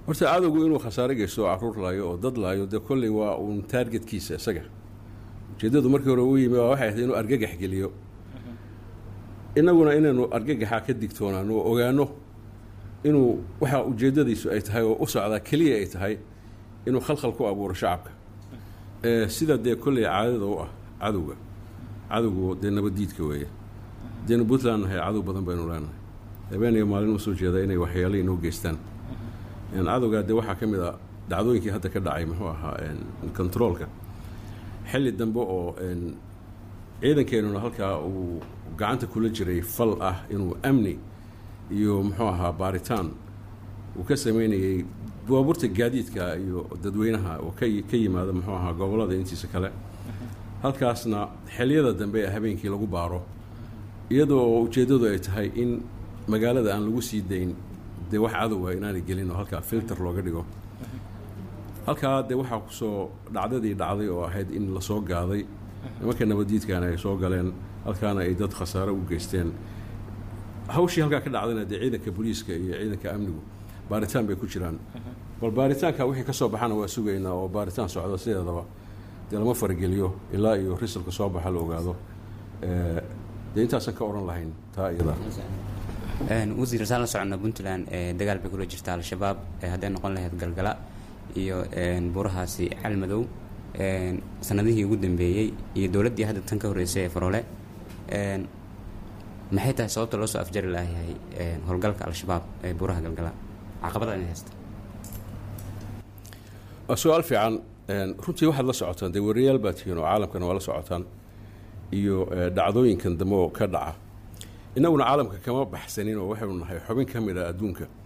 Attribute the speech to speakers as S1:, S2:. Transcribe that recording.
S1: horta cadowgu inuu khasaare geysto caruur laayo oo dad laayo dee kolley waa uun taargetkiisa isaga ujeeddadu markii hore uu yimi waa waxay ahayd inuu argagax geliyo innaguna inaynu argagaxa ka digtoonaano oo ogaano inuu waxa ujeeddadiisu ay tahay oo u socdaa keliya ay tahay inuu khalkhal ku abuuro shacabka sida dee kolley caadada u ah cadowgu dee nabaddiidka weeye deenu puntland nahay cadow badan baynu leenahay habeeniyo maalin u soo jeeda inay waxyaalo inoo geystaan cadowgaa dee waxaa ka mid a dhacdooyinkii hadda ka dhacay muxuu ahaa controolka xilli dambe oo ciidankeenuna halkaa uu gacanta kula jiray fal ah inuu amni iyo muxuu ahaa baaritaan uu ka samaynayay baabuurta gaadiidka iyo dadweynaha oo ka yimaada muxuu ahaa gobollada intiisa kale halkaasna xilliyada dambe ee habeenkii lagu baaro iyadoo ujeeddadu ay tahay in magaalada aan lagu sii dayn dee wax cadowa inaanay gelin oo halkaa filter looga dhigo halkaa dee waxaa kusoo dhacday oo ahayd in la soo gaaday nimanka nabaddiidkaana ay soo galeen halkaana ay dad khasaare u geysteen hawshii halkaa ka dhacdayna dee ciidanka booliiska iyo ciidanka amnigu baaritaan bay ku jiraan bal baaritaanka wixii ka soo baxana waa sugaynaa oo baaritaan socdo sideedaba dee lama farageliyo ilaa iyo risalka soo baxa la ogaado dee intaasan ka odhan lahayn taa iyada
S2: wasiir saan la soconna puntland dagaal bay kula jirta al-shabaab hadday noqon lahayd galgala iyo buurahaasi calmadow sanadihii ugu dambeeyey iyo dowladdii hadda tan ka horreysay ee faroole maxay tahay sababta loo soo afjari lahayahay howlgalka al-shabaab ee buuraha galgala caqabada inay haysta
S1: waa su-aal fiican runtii waxaad la socotaan dee wariyaal baa tihiin oo caalamkana waa la socotaan iyo dhacdooyinkan dambe oo ka dhaca innaguna caalamka kama baxsanin oo waxaynu nahay xubin ka mid a adduunka